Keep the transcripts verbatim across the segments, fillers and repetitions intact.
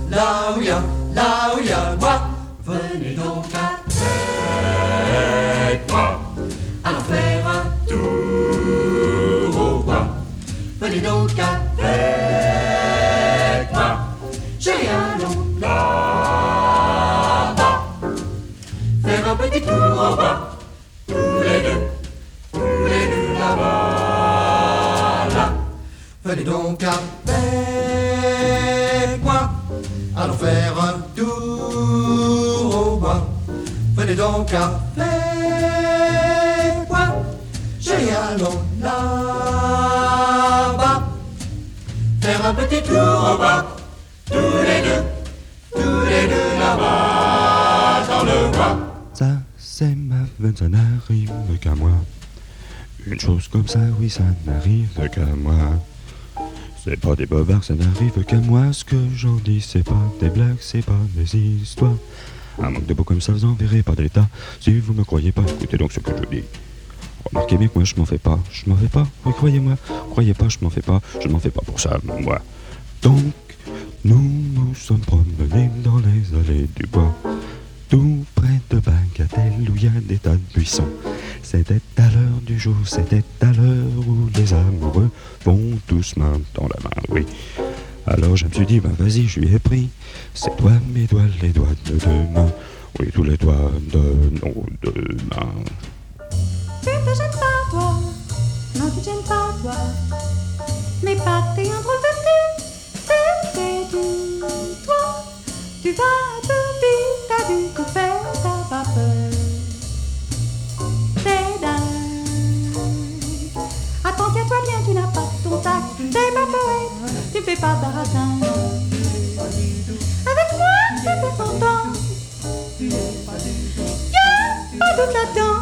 là où il y a, là où il y a moi. Venez donc avec moi, allons faire un tour au bois. Venez donc avec moi, chérie, allons là-bas, faire un petit tour au bois, tous les deux, tous les deux là-bas, là. Venez donc avec moi, allons faire un tour au bois. Venez donc avec moi, chérie, allons là-bas, faire un petit tour au bois, tous les deux, tous les deux là-bas dans le bois. Ça, c'est ma veine, ça n'arrive qu'à moi. Une chose comme ça, oui, ça n'arrive qu'à moi. C'est pas des bobards, ça n'arrive qu'à moi. Ce que j'en dis, c'est pas des blagues, c'est pas des histoires. Un manque de mots comme ça, vous en verrez pas d'état. Si vous me croyez pas, écoutez donc ce que je dis. Remarquez bien que moi je m'en fais pas, je m'en fais pas, oui croyez-moi, croyez pas, je m'en fais pas, je m'en fais pas pour ça, moi. Donc, nous nous sommes promenés dans les allées du bois, tout près de Bagatelle où il y a des tas de buissons. C'était à l'heure du jour, c'était à l'heure où les amoureux vont tous main dans la main, oui. Alors je me suis dit, ben vas-y, je lui ai pris ses doigts, mes doigts, les doigts de deux mains, oui, tous les doigts de nos deux mains. Tu te gênes pas, toi, non tu te gênes pas, toi, mais pas t'es un drôle de petit, t'es du toi, tu vas te vite, t'as vu que faire, t'as pas peur, t'es dingue, attends, tiens-toi bien, tu n'as pas ton tact, t'es pas poète, tu fais pas baratin, avec moi, tu fais content, y'a pas doute là-dedans.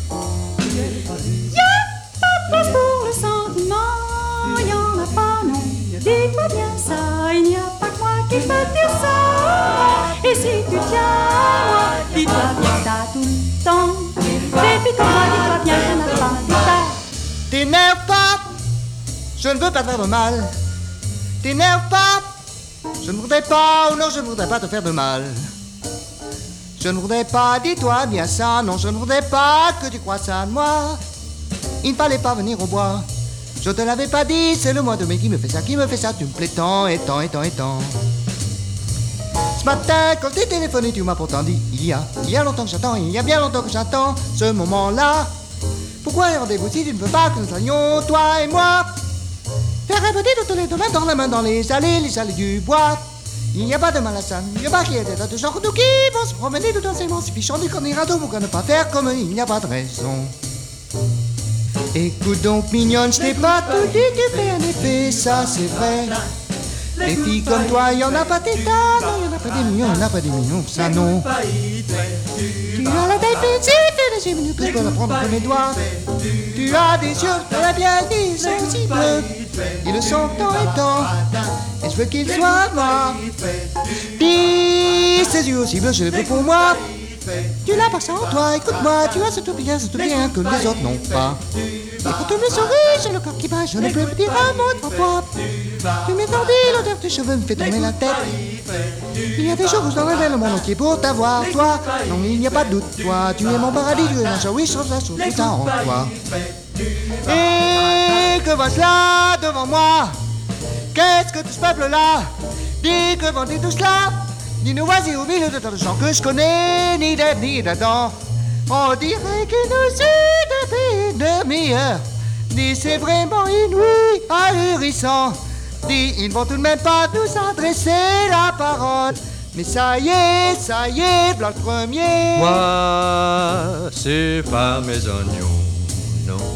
Y'a pas de place pour le sentiment, y'en a pas, non. Dis-toi bien ça, il n'y a pas que moi qui peux dire ça. Et si tu tiens à moi, dis-toi bien ça tout le temps. Baby, comme moi, dis-toi bien qu'on n'a pas du temps. T'énerve pas, je ne veux pas te faire de mal. T'énerve pas, je ne voudrais pas, ou non, je ne voudrais pas te faire de mal. Je ne voudrais pas, dis-toi bien ça, non, je ne voudrais pas que tu crois ça de moi. Il ne fallait pas venir au bois, je te l'avais pas dit, c'est le mois de mai qui me fait ça, qui me fait ça, tu me plais tant et tant et tant et tant. Ce matin, quand t'es téléphoné, tu m'as pourtant dit, il y a, il y a longtemps que j'attends, il y a bien longtemps que j'attends ce moment-là. Pourquoi un rendez-vous si tu ne veux pas que nous allions, toi et moi, faire un petit toutes les deux mains dans la main dans les allées, les allées du bois. Il n'y a pas de mal à ça, il n'y a pas qu'il y ait des tas de gens nous qui vont se promener tout en s'aimant, si fichant du qu'on ira donc pour ne pas faire comme il n'y a pas de raison. Écoute donc mignonne, je t'ai pas tout dit, tu fais un effet, ça c'est vrai. Les filles comme toi, y en a pas des tas, non, y en a pas des millions, y en a pas des millions, ça non. Tu as la taille petite, les yeux minutes que je peux la prendre entre mes doigts. Tu as des yeux, tu l'as bien dit, c'est possible. Ils le sont tant et tant, et je veux qu'ils soient moi. Dis, ces yeux aussi bleus, je les veux pour moi. Tu l'as pas ça en toi, écoute-moi, tu as ce tout bien, ce tout bien que les autres n'ont pas. Et quand tu me souris, j'ai le corps qui bat, je ne peux plus dire un mot de toi. Tu m'étendis, l'odeur de tes cheveux me fait tourner la tête. Il y a des jours où je donnerais le monde entier pour t'avoir, toi. Non, il n'y a pas de doute, toi, tu es mon paradis, tu es ma joie, oui, je trouve ça, je trouve tout ça en toi. Et que voici là devant moi, qu'est-ce que tout ce peuple-là? Dis que vendez tout cela? Dis-nous vas-y au milieu de tant de gens que je connais, ni d'Ève ni d'Adam. On dirait qu'il nous suit depuis une demi-heure. Dis c'est vraiment inouï, ahurissant. Dis ils ne vont tout de même pas nous adresser la parole. Mais ça y est, ça y est, voilà le premier. Moi, c'est pas mes oignons, non.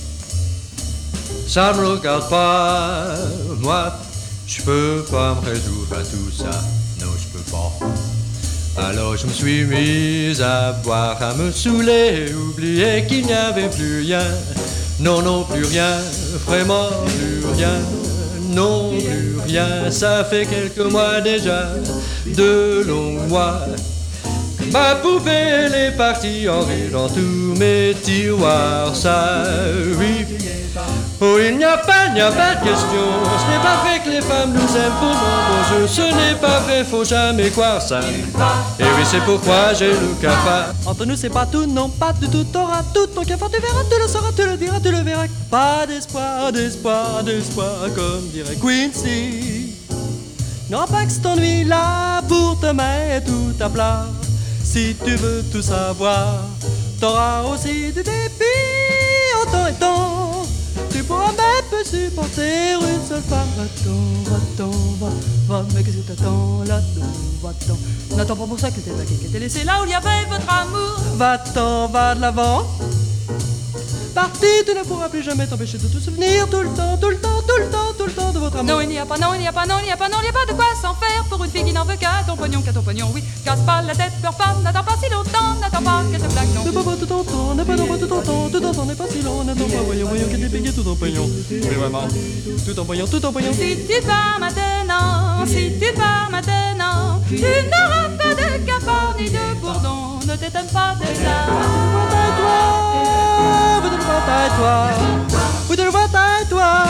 Ça me regarde pas, moi, je peux pas me résoudre à tout ça. Non, je peux pas. Alors je me suis mise à boire, à me saouler, oublier qu'il n'y avait plus rien. Non, non, plus rien, vraiment plus rien. Non, plus rien, ça fait quelques mois déjà, de longs mois. Ma poupée, elle est partie en rire dans tous mes tiroirs, ça, oui. Oh, il n'y a pas, il n'y a pas de question. Ce n'est pas vrai que les femmes nous aiment pour mon beau jeu. Ce n'est pas vrai, faut jamais croire ça. Et oui, c'est pourquoi j'ai le cafard. Entre nous, c'est pas tout, non, pas du tout. T'auras tout ton cafard, tu verras, tu le sauras, tu le diras, tu le verras. Pas d'espoir, d'espoir, d'espoir, comme dirait Quincy. Non, pas que tu t'ennuies là pour te mettre tout à plat. Si tu veux tout savoir, t'auras aussi du débit en temps et temps. Tu pourras même peu supporter une seule femme. Va-t'en, va-t'en, va, va, mais qu'est-ce que t'attends là-dedans? Va-t'en, n'attends pas pour ça que t'es vagué, que t'es laissé là où il y avait votre amour. Va-t'en, va de l'avant. Parti, tu ne pourras plus jamais t'empêcher de te souvenir tout le temps, tout le temps, tout le temps, tout le temps de votre amour. Non, il n'y a pas, non, il n'y a pas, non, il n'y a pas, non, il n'y a pas de quoi s'en faire pour une fille qui n'en veut qu'à ton pognon, qu'à ton pognon, oui. Casse pas la tête, pleure pas, n'attends pas si longtemps, n'attends pas qu'elle te plaque, non. Ne pas pas tout ton temps, ne pas non pas tout ton temps, tout ton temps n'est pas si long, n'attends pas, voyons, voyons qu'elle t'est payée tout en pognon. Mais vraiment, tout en pognon, tout en pognon. Si tu pars maintenant, si tu pars maintenant, tu n'auras pas de cafard ni de bourdon, ne t'étonne pas de ça. Vous de le voir à toi, vous de le voir à toi.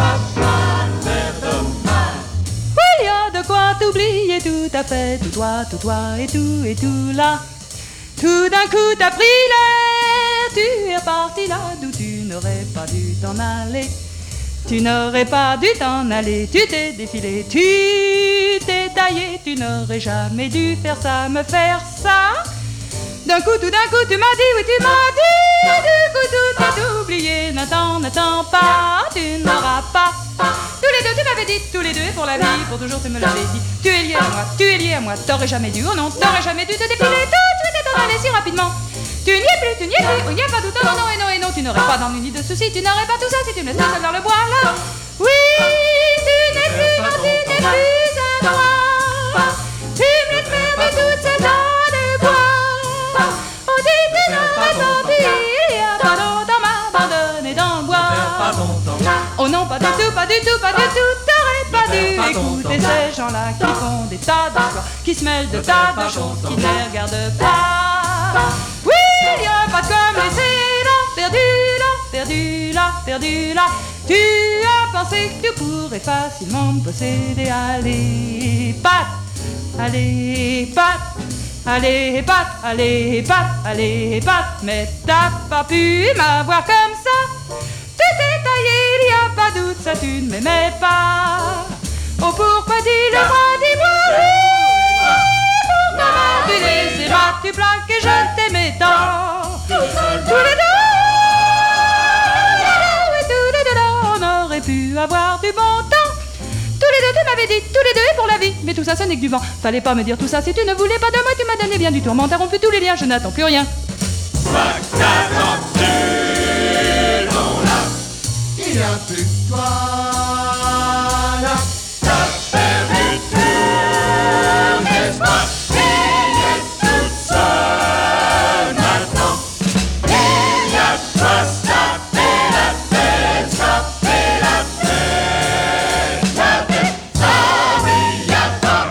Il y a de quoi t'oublier tout à fait, tout toi, tout toi et tout et tout là. Tout d'un coup t'as pris l'air, tu es parti là d'où tu n'aurais pas dû t'en aller. Tu n'aurais pas dû t'en aller, tu t'es défilé, tu t'es taillé, tu n'aurais jamais dû faire ça, me faire ça. D'un coup, tout d'un coup, tu m'as dit, oui, tu m'as dit, du coup, tout est oublié. N'attends, n'attends pas, tu n'auras pas. Tous les deux, tu m'avais dit, tous les deux, et pour la vie, pour toujours, tu me l'avais dit. Tu es lié à moi, tu es lié à moi, t'aurais jamais dû, oh non, t'aurais jamais dû te défiler tout de suite et t'en aller si rapidement. Tu n'y es plus, tu n'y es plus, il n'y a pas tout, non, non, et non, et non, tu n'aurais pas d'ennui ni de soucis, tu n'aurais pas tout ça si tu me laissais seul dans le bois, là. Oui, tu n'es plus, non, tu n'es plus à moi. Tu me laisses perdre toutes ces dents de bois. Oh, dis, tu n'aurais pas dû, il y a pas longtemps m'abandonner dans le bois. Oh non, pas du tout, pas du tout, pas du tout, t'aurais pas dû écouter ces gens-là qui font des tas d'histoires, qui se mêlent de tas de choses, qui ne regardent pas. Oui, il n'y a pas de comme laisser là, perdu là, perdu là, perdu là. Tu as pensé que tu pourrais facilement me posséder. Allez, pat, allez, pat, allez, pat, allez, pat, allez, pat. Mais t'as pas pu m'avoir comme ça. Tu t'es taillé, il n'y a pas doute, ça tu ne m'aimais pas. Oh pourquoi dis-le-moi, dis-moi oui. Pourquoi m'as-tu laissé là, tu plaques et je t'aimais tant. Tous les deux, et tous les deux, on aurait pu avoir du bon temps. Tous les deux, tu m'avais dit, tous les deux et pour la vie. Mais tout ça, ce n'est que du vent. Fallait pas me dire tout ça si tu ne voulais pas de moi. Tu m'as donné bien du tourment, t'as rompu tous les liens, je n'attends plus rien. Il n'y a plus que toi là. T'as perdu tout l'espoir. Il est toute seule maintenant. Il y a toi, ça fait la fête, ça fait la fête, la fête, ça oui, y a toi.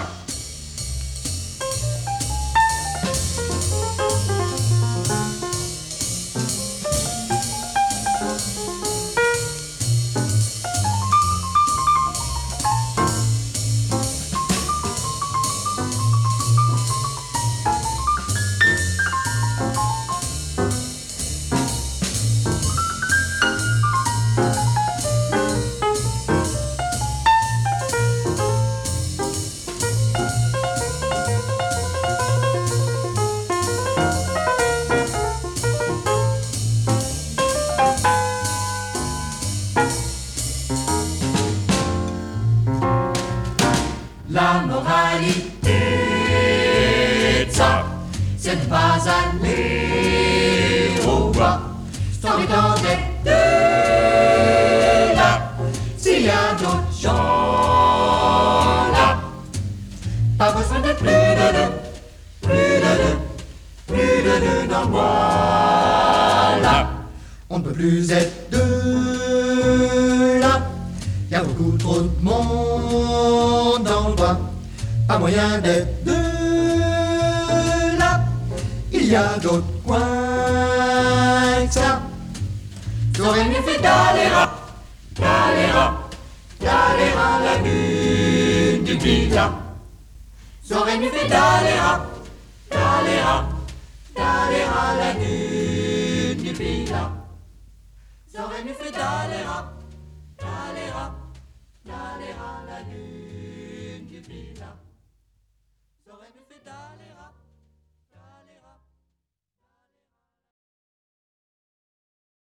La moralité de ça, c'est de ne pas aller au bois. C'est en étant des deux là, s'il y a d'autres gens là. Pas besoin de plus de deux, plus de deux, plus de deux dans le bois là. On ne peut plus être deux là. Y a beaucoup trop de monde dans le bois, pas moyen d'être deux là. Il y a d'autres coins que ça. J'aurais mieux fait d'aller Galera, Galera, la lune du villa. J'aurais mieux fait Galera, Galera,